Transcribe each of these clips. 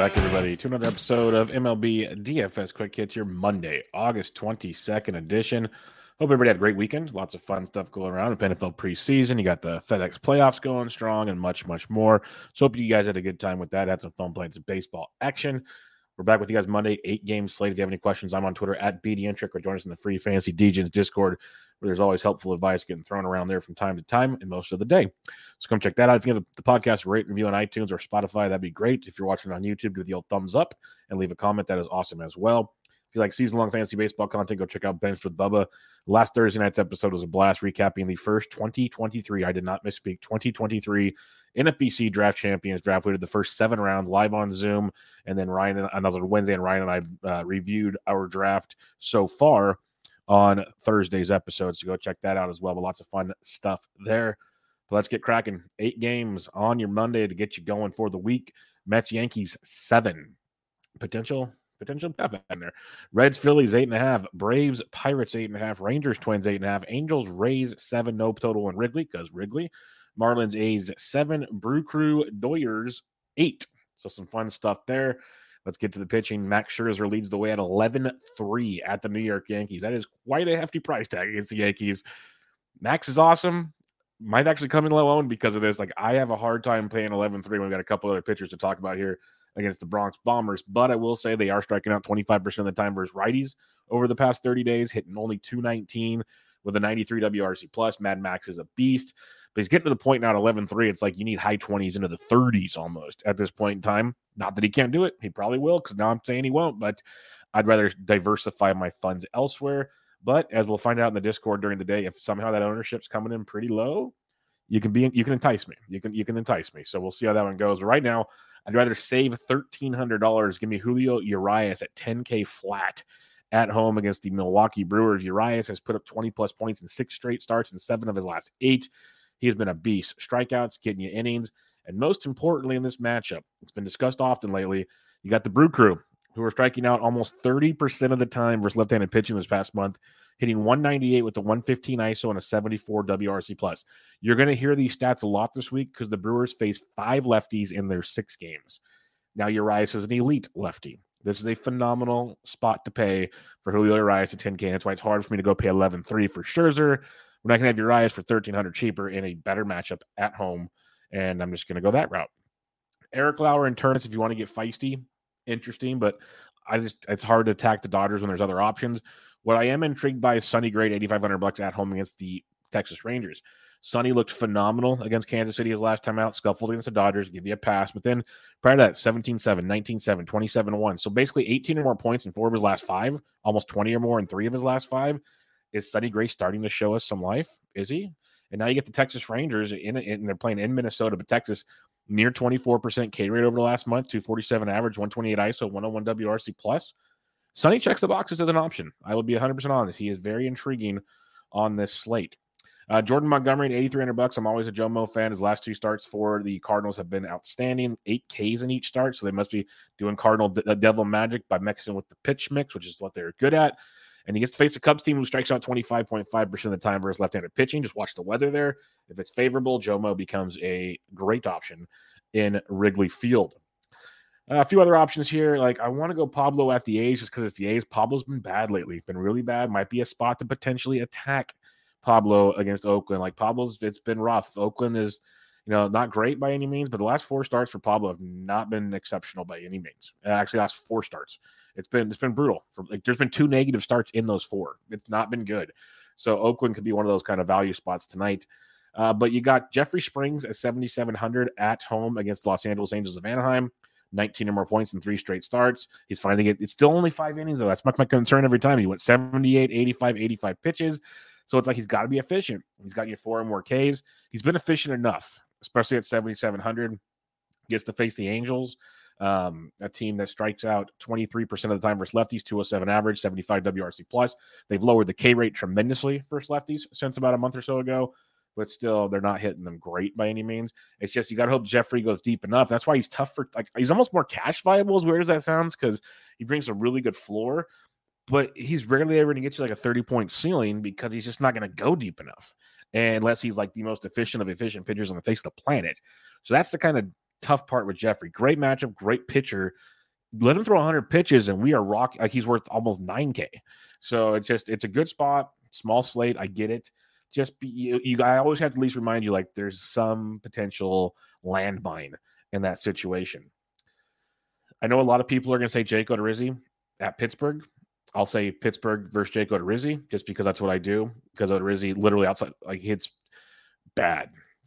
back, everybody, to another episode of MLB DFS Quick Hits, your Monday, August 22nd edition. Hope everybody had a great weekend. Lots of fun stuff going around. The NFL preseason, you got the FedEx playoffs going strong and much, much more. So hope you guys had a good time with that. Had some fun playing some baseball action. We're back with you guys Monday, 8-game slate. If you have any questions, I'm on Twitter at BDintric, or join us in the free Fantasy Degens Discord, where there's always helpful advice getting thrown around there from time to time and most of the day. So come check that out. If you have the podcast, rate and review on iTunes or Spotify, that'd be great. If you're watching on YouTube, give the old thumbs up and leave a comment. That is awesome as well. If you like season-long fantasy baseball content, go check out Benched with Bubba. Last Thursday night's episode was a blast, recapping the first 2023, I did not misspeak, 2023 NFBC draft champions. Draft weighted the first 7 rounds live on Zoom, and then Ryan and another Wednesday, and Ryan and I reviewed our draft so far on Thursday's episode. So go check that out as well. But lots of fun stuff there. But let's get cracking. 8 games on your Monday to get you going for the week. Mets, Yankees, 7. Potential in there. Reds, Phillies, 8.5. Braves, Pirates, 8.5. Rangers, Twins, 8.5. Angels, Rays, 7. No total in Wrigley because Wrigley. Marlins, A's, 7. Brew Crew, Doyers, 8. So some fun stuff there. Let's get to the pitching. Max Scherzer leads the way at 11-3 at the New York Yankees. That is quite a hefty price tag against the Yankees. Max is awesome. Might actually come in low owned because of this. Like, I have a hard time paying 11-3 when we've got a couple other pitchers to talk about here against the Bronx Bombers. But I will say they are striking out 25% of the time versus righties over the past 30 days, hitting only 219 with a 93 WRC plus. Mad Max is a beast. But he's getting to the point now at 11-3. It's like you need high 20s into the 30s almost at this point in time. Not that he can't do it. He probably will, because now I'm saying he won't. But I'd rather diversify my funds elsewhere. But as we'll find out in the Discord during the day, if somehow that ownership's coming in pretty low, you can entice me. You can entice me. So we'll see how that one goes. But right now, I'd rather save $1,300. Give me Julio Urias at 10K flat at home against the Milwaukee Brewers. Urias has put up 20-plus points in 6 straight starts and 7 of his last 8. He has been a beast. Strikeouts, getting you innings. And most importantly in this matchup, it's been discussed often lately, you got the Brew Crew, who are striking out almost 30% of the time versus left-handed pitching this past month, hitting 198 with the 115 ISO and a 74 WRC+. plus. You're going to hear these stats a lot this week because the Brewers face 5 lefties in their 6 games. Now, Urias is an elite lefty. This is a phenomenal spot to pay for Julio Urias at 10K. That's why it's hard for me to go pay 11-3 for Scherzer. We're not going to have Urias for $1,300 cheaper in a better matchup at home, and I'm just going to go that route. Eric Lauer and Turnes, if you want to get feisty, interesting, but it's hard to attack the Dodgers when there's other options. What I am intrigued by is Sonny Gray, $8,500 at home against the Texas Rangers. Sonny looked phenomenal against Kansas City his last time out, scuffled against the Dodgers, give you a pass, but then prior to that, 17-7, 19-7, 27-1. So basically 18 or more points in 4 of his last 5, almost 20 or more in 3 of his last 5. Is Sonny Gray starting to show us some life? Is he? And now you get the Texas Rangers, and they're playing in Minnesota, but Texas, near 24% K rate over the last month, 247 average, 128 ISO, 101 WRC+. plus. Sonny checks the boxes as an option. I will be 100% honest. He is very intriguing on this slate. Jordan Montgomery at $8,300. I'm always a Joe Mo fan. His last 2 starts for the Cardinals have been outstanding. 8 Ks in each start, so they must be doing Cardinal devil magic by mixing with the pitch mix, which is what they're good at. And he gets to face a Cubs team who strikes out 25.5% of the time versus left-handed pitching. Just watch the weather there. If it's favorable, Jomo becomes a great option in Wrigley Field. A few other options here. Like, I want to go Pablo at the A's just because it's the A's. Pablo's been bad lately. Been really bad. Might be a spot to potentially attack Pablo against Oakland. Like, it's been rough. Oakland is, not great by any means, but the last 4 starts for Pablo have not been exceptional by any means. Actually, last 4 starts. It's been brutal. There's been 2 negative starts in those 4. It's not been good. So Oakland could be one of those kind of value spots tonight. But you got Jeffrey Springs at 7,700 at home against the Los Angeles Angels of Anaheim. 19 or more points in 3 straight starts. He's finding it. It's still only 5 innings, though. That's my concern every time. He went 78, 85, 85 pitches. So it's like he's got to be efficient. He's got you 4 or more Ks. He's been efficient enough, especially at 7,700. Gets to face the Angels. A team that strikes out 23% of the time versus lefties, 207 average, 75 WRC+. plus. They've lowered the K rate tremendously versus lefties since about a month or so ago, but still they're not hitting them great by any means. It's just you got to hope Jeffrey goes deep enough. That's why he's tough he's almost more cash viable, as weird as that sounds, because he brings a really good floor, but he's rarely ever going to get you like a 30-point ceiling because he's just not going to go deep enough unless he's like the most efficient of efficient pitchers on the face of the planet. So that's the kind of tough part with Jeffrey. Great matchup, great pitcher, let him throw 100 pitches and we are rock. Like he's worth almost 9K. So it's a good spot, small slate. I get it. Just I always have to at least remind you, like there's some potential landmine in that situation. I know a lot of people are going to say Jake Odorizzi at Pittsburgh. I'll say Pittsburgh versus Jake Odorizzi just because that's what I do. Because Odorizzi literally outside, like hits bad.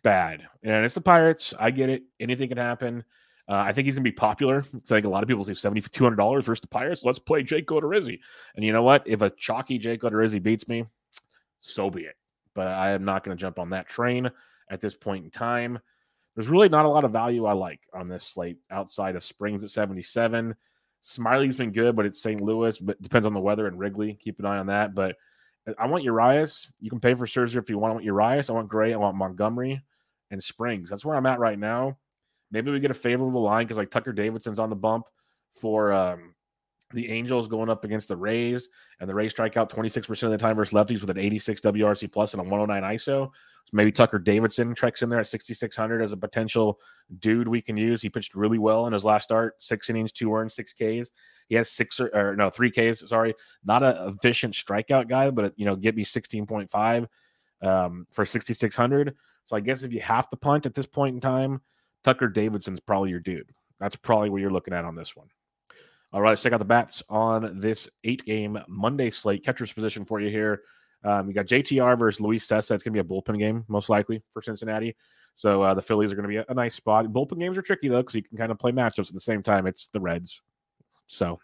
And it's the Pirates. I get it. Anything can happen. I think he's going to be popular. It's like a lot of people say $7,200 versus the Pirates. Let's play Jake Odorizzi. And you know what? If a chalky Jake Odorizzi beats me, so be it. But I am not going to jump on that train at this point in time. There's really not a lot of value I like on this slate outside of Springs at 77. Smiley's been good, but it's St. Louis. But it depends on the weather and Wrigley. Keep an eye on that. But I want Urias. You can pay for Scherzer if you want. I want Urias. I want Gray. I want Montgomery and Springs. That's where I'm at right now. Maybe we get a favorable line because like Tucker Davidson's on the bump for the Angels going up against the Rays, and the Rays strike out 26% of the time versus lefties with an 86 WRC plus and a 109 ISO. So maybe Tucker Davidson treks in there at 6,600 as a potential dude we can use. He pitched really well in his last start, 6 innings, 2 earned, 6 Ks. He has 3 Ks. Sorry, not an efficient strikeout guy, but get me 16.5 for 6,600. So I guess if you have to punt at this point in time, Tucker Davidson's probably your dude. That's probably what you're looking at on this one. All right, let's check out the bats on this 8-game Monday slate. Catcher's position for you here. We got JTR versus Luis Cessa. It's going to be a bullpen game, most likely, for Cincinnati. So the Phillies are going to be a nice spot. Bullpen games are tricky, though, because you can kind of play matchups at the same time. It's the Reds. So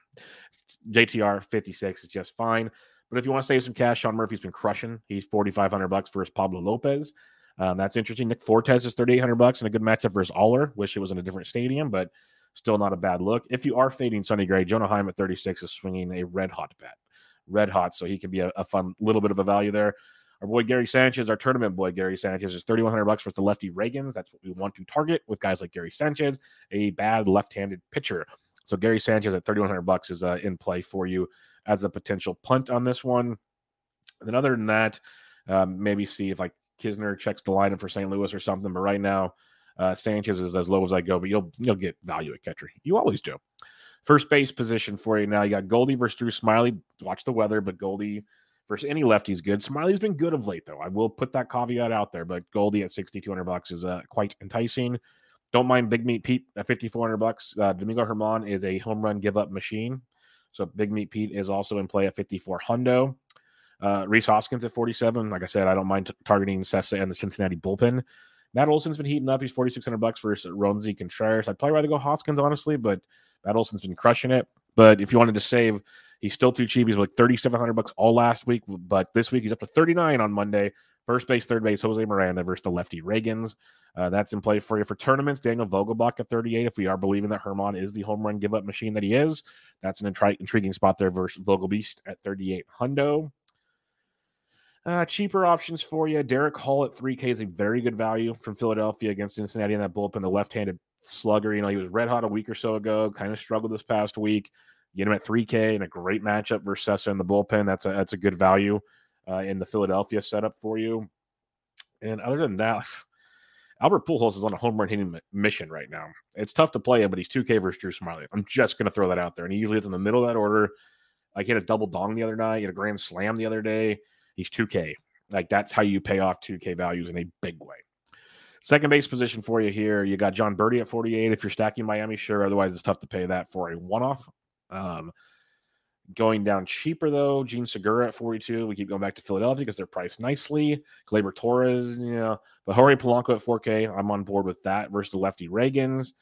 JTR 56 is just fine. But if you want to save some cash, Sean Murphy's been crushing. He's $4,500 versus Pablo Lopez. That's interesting. Nick Fortes is $3,800 and a good matchup versus Aller. Wish it was in a different stadium, but still not a bad look. If you are fading Sonny Gray, Jonah Heim at 36 is swinging a red hot bat. Red hot, so he can be a fun little bit of a value there. Our boy Gary Sanchez, our tournament boy Gary Sanchez, is $3,100 for the lefty Reagans. That's what we want to target with guys like Gary Sanchez, a bad left-handed pitcher. So Gary Sanchez at $3,100 is in play for you as a potential punt on this one. And then other than that, maybe see if like Kisner checks the lineup for St. Louis or something. But right now, Sanchez is as low as I go, but you'll get value at catcher. You always do. First base position for you now. You got Goldie versus Drew Smiley. Watch the weather, but Goldie versus any lefty is good. Smiley's been good of late, though. I will put that caveat out there, but Goldie at $6,200 is quite enticing. Don't mind Big Meat Pete at $5,400. Domingo Germán is a home run give up machine. So Big Meat Pete is also in play at $5,400. Rhys Hoskins at 47. Like I said, I don't mind targeting Cessa and the Cincinnati bullpen. Matt Olson's been heating up. He's $4,600 versus Ronzi Contreras. I'd probably rather go Hoskins, honestly, but Matt Olson's been crushing it. But if you wanted to save, he's still too cheap. He's like $3,700 all last week, but this week he's up to $39 on Monday. First base, third base, Jose Miranda versus the lefty Reagans. That's in play for you. For tournaments, Daniel Vogelbach at 38. If we are believing that Germán is the home run give-up machine that he is, that's an intriguing spot there versus Vogelbeast at 38 hundo. Cheaper options for you. Derek Hall at 3K is a very good value from Philadelphia against Cincinnati in that bullpen. The left-handed slugger, he was red hot a week or so ago, kind of struggled this past week. Get him at 3K and a great matchup versus Cessa in the bullpen. That's a good value in the Philadelphia setup for you. And other than that, Albert Pujols is on a home run hitting mission right now. It's tough to play him, but he's 2K versus Drew Smiley. I'm just going to throw that out there. And he usually is in the middle of that order. Like he had a double dong the other night. He had a grand slam the other day. He's 2K. Like that's how you pay off 2K values in a big way. Second base position for you here. You got John Birdie at 48. If you're stacking Miami, sure. Otherwise, it's tough to pay that for a one-off. Going down cheaper, though, Gene Segura at 42. We keep going back to Philadelphia because they're priced nicely. Gleyber Torres, but Jorge Polanco at 4K. I'm on board with that versus the lefty Reagans.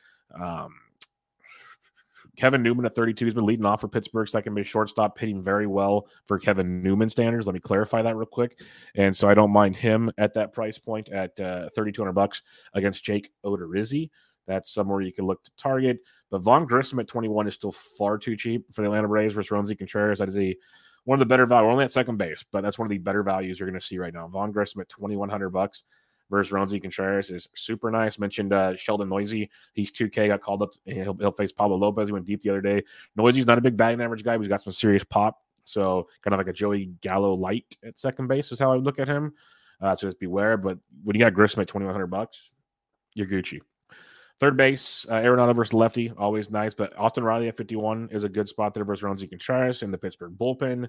Kevin Newman at 32 has been leading off for Pittsburgh, second base shortstop, hitting very well for Kevin Newman standards. Let me clarify that real quick. And so I don't mind him at that price point at $3,200 against Jake Odorizzi. That's somewhere you can look to target. But Vaughn Grissom at 21 is still far too cheap for the Atlanta Braves versus Ronzi Contreras. That is one of the better values. We're only at second base, but that's one of the better values you're going to see right now. Vaughn Grissom at $2,100 versus Ronzi Contreras is super nice. Mentioned Sheldon Noisy. He's 2K, got called up. And he'll face Pablo Lopez. He went deep the other day. Noisy's not a big batting average guy, but he's got some serious pop. So kind of like a Joey Gallo light at second base is how I would look at him. So just beware. But when you got Grissom at $2,100, you're Gucci. Third base, Arenado versus lefty, always nice. But Austin Riley at 51 is a good spot there versus Roansy Contreras in the Pittsburgh bullpen.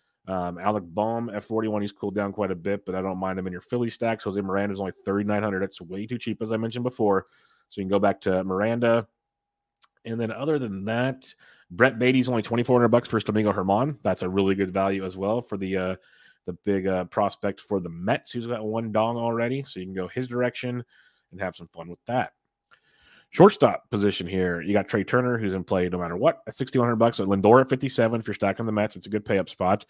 Alec Bohm at 41, he's cooled down quite a bit, but I don't mind him in your Philly stacks. Jose Miranda is only 3,900. That's way too cheap, as I mentioned before. So you can go back to Miranda. And then other than that, Brett Beatty's only $2,400 for Domingo Germán. That's a really good value as well for the big prospect for the Mets, who's got one dong already. So you can go his direction and have some fun with that. Shortstop position here, you got Trey Turner, who's in play no matter what, at $6,100. So Lindor at 57. If you're stacking the Mets, it's a good pay up spot.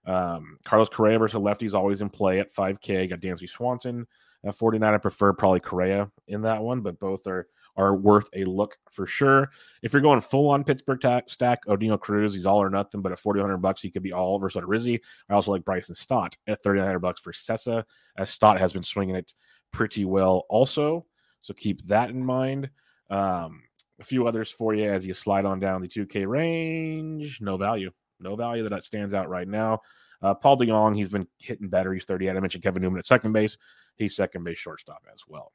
Carlos Correa versus lefty is always in play at 5K. Got Dansby Swanson at 49. I prefer probably Correa in that one, but both are worth a look for sure. If you're going full on Pittsburgh stack, Odino Cruz, he's all or nothing, but at $4,100, he could be all versus Rizzi. I also like Bryson Stott at $3,900 for Sessa, as Stott has been swinging it pretty well also. So keep that in mind. A few others for you as you slide on down the 2K range. No value that stands out right now. Paul DeJong, he's been hitting better. He's 38. I mentioned Kevin Newman at second base. He's second base shortstop as well.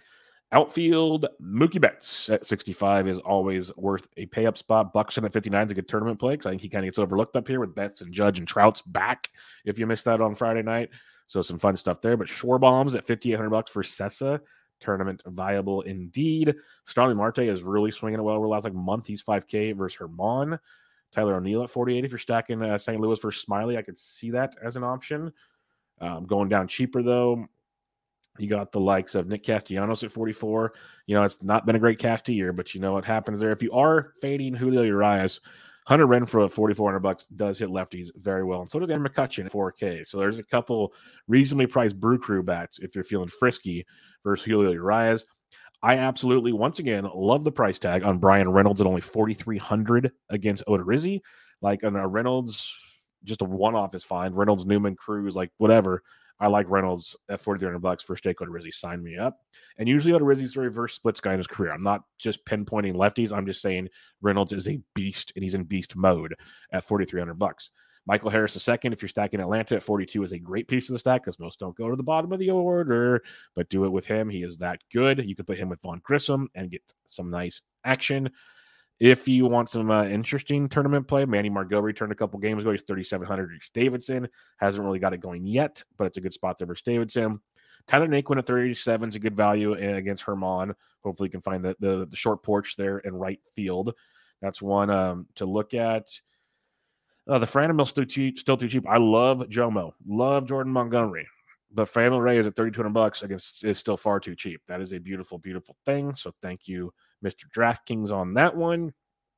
Outfield, Mookie Betts at 65 is always worth a pay-up spot. Buxton at 59 is a good tournament play because I think he kind of gets overlooked up here with Betts and Judge and Trout's back if you missed that on Friday night. So some fun stuff there. But Schwarbaum's at $5,800 for Sessa. Tournament viable indeed. Starling Marte is really swinging it well over the last month. He's 5K versus Germán. Tyler O'Neill at 48. If you're stacking St. Louis versus Smiley, I could see that as an option. Going down cheaper, though, you got the likes of Nick Castellanos at 44. It's not been a great Casty year, but you know what happens there. If you are fading Julio Urias, Hunter Renfroe at $4,400 does hit lefties very well. And so does Aaron McCutchen at 4K. So there's a couple reasonably priced Brew Crew bats if you're feeling frisky versus Julio Urias. I absolutely, once again, love the price tag on Brian Reynolds at only $4,300 against Odorizzi. Like on Reynolds, just a one-off is fine. Reynolds, Newman, Cruz, whatever. I like Reynolds at $4,300 for Jake Odorizzi. Sign me up. And usually Odorizzi's a reverse splits guy in his career. I'm not just pinpointing lefties. I'm just saying Reynolds is a beast, and he's in beast mode at $4,300. Michael Harris II, if you're stacking Atlanta at 42, is a great piece of the stack because most don't go to the bottom of the order, but do it with him. He is that good. You could put him with Vaughn Grissom and get some nice action. If you want some interesting tournament play, Manny Margot returned a couple games ago. He's 3,700. Davidson hasn't really got it going yet, but it's a good spot there for Davidson. Tyler Naquin at 37 is a good value against Germán. Hopefully, you can find the short porch there in right field. That's one to look at. The Franmil still too cheap. I love Jomo. Love Jordan Montgomery. But Franmil Reyes at $3,200 is still far too cheap. That is a beautiful, beautiful thing. So thank you, Mr. DraftKings, on that one.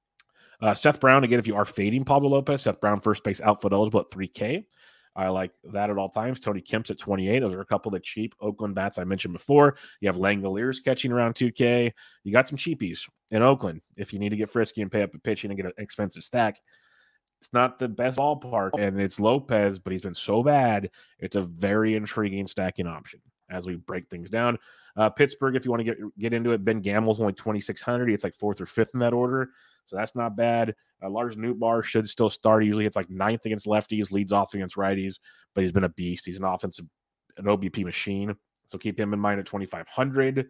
Seth Brown, again, if you are fading Pablo Lopez, Seth Brown, first base outfield eligible at $3K. I like that at all times. Tony Kemp's at 28. Those are a couple of cheap Oakland bats I mentioned before. You have Langoliers catching around 2K. You got some cheapies in Oakland if you need to get frisky and pay up a pitching and get an expensive stack. It's not the best ballpark, and it's Lopez, but he's been so bad. It's a very intriguing stacking option as we break things down. Pittsburgh, if you want to get into it, Ben Gamel's only 2,600. It's like 4th or 5th in that order, so that's not bad. Lars Nootbaar should still start. Usually it's like 9th against lefties, leads off against righties, but he's been a beast. He's an OBP machine, so keep him in mind at 2,500.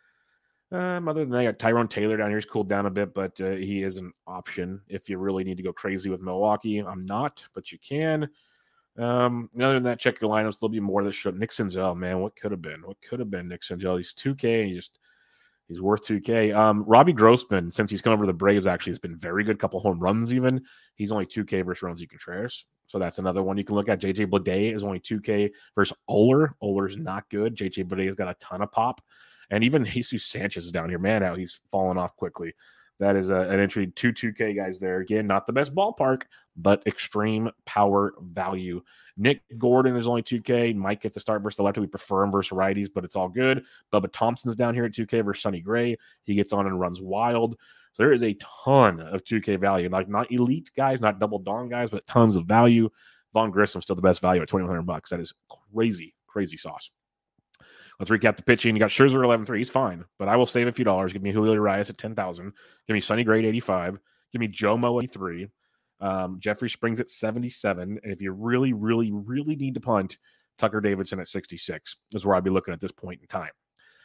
Other than that, I got Tyrone Taylor down here. He's cooled down a bit, but he is an option if you really need to go crazy with Milwaukee. I'm not, but you can. Other than that, check your lineups. There'll be more that show. Nick Senzel, man, what could have been? What could have been Nick Senzel? He's 2K, and he's worth 2K. Robbie Grossman, since he's come over to the Braves, actually has been very good. Couple home runs even. He's only 2K versus Roansy Contreras. So that's another one you can look at. JJ Bleday is only 2K versus Oler. Oler's not good. JJ Bleday's got a ton of pop. And even Jesus Sanchez is down here. Man, how he's fallen off quickly. That is an entry. 2K guys there. Again, not the best ballpark, but extreme power value. Nick Gordon is only 2K. Might get the start versus the lefty. We prefer him versus righties, but it's all good. Bubba Thompson's down here at 2K versus Sonny Gray. He gets on and runs wild. So there is a ton of 2K value. Not elite guys, not double dong guys, but tons of value. Vaughn Grissom's still the best value at $2,100. That is crazy, crazy sauce. Let's recap the pitching. You got Scherzer 11-3. He's fine, but I will save a few dollars. Give me Julio Urias at $10,000. Give me Sonny Gray at 85. Give me Jomo at 83. Jeffrey Springs at 77. And if you really, really, really need to punt, Tucker Davidson at 66 is where I'd be looking at this point in time.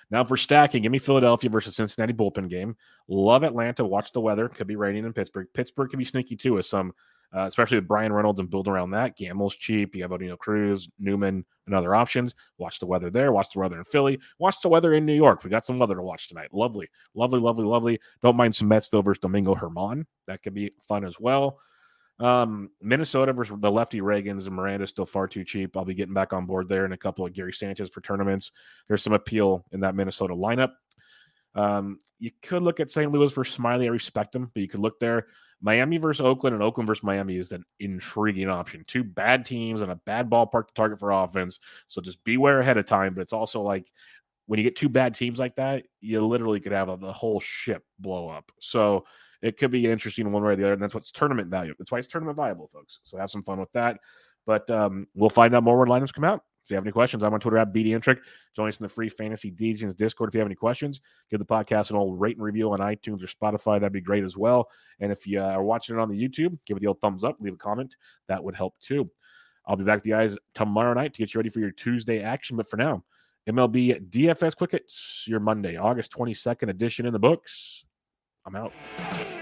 Now for stacking, give me Philadelphia versus Cincinnati bullpen game. Love Atlanta. Watch the weather. Could be raining in Pittsburgh. Pittsburgh could be sneaky too with some, especially with Brian Reynolds and build around that. Gamble's cheap. You have Odino Cruz, Newman, and other options. Watch the weather there. Watch the weather in Philly. Watch the weather in New York. We got some weather to watch tonight. Lovely, lovely, lovely, lovely. Don't mind some Mets though versus Domingo Germán. That could be fun as well. Minnesota versus the lefty Reagans and Miranda's still far too cheap. I'll be getting back on board there, and a couple of Gary Sanchez for tournaments. There's some appeal in that Minnesota lineup. You could look at St. Louis versus Smiley. I respect them, but you could look there. Miami versus Oakland and Oakland versus Miami is an intriguing option. Two bad teams and a bad ballpark to target for offense. So just beware ahead of time. But it's also like when you get two bad teams like that, you literally could have the whole ship blow up. So it could be interesting one way or the other. And that's what's tournament value. That's why it's tournament viable, folks. So have some fun with that. But we'll find out more when lineups come out. If you have any questions, I'm on Twitter at BDintric. Join us in the free Fantasy Degens Discord. If you have any questions, give the podcast an old rate and review on iTunes or Spotify. That'd be great as well. And if you are watching it on the YouTube, give it the old thumbs up, leave a comment. That would help too. I'll be back with you guys tomorrow night to get you ready for your Tuesday action. But for now, MLB DFS Quick Hits, your Monday, August 22nd edition in the books. I'm out.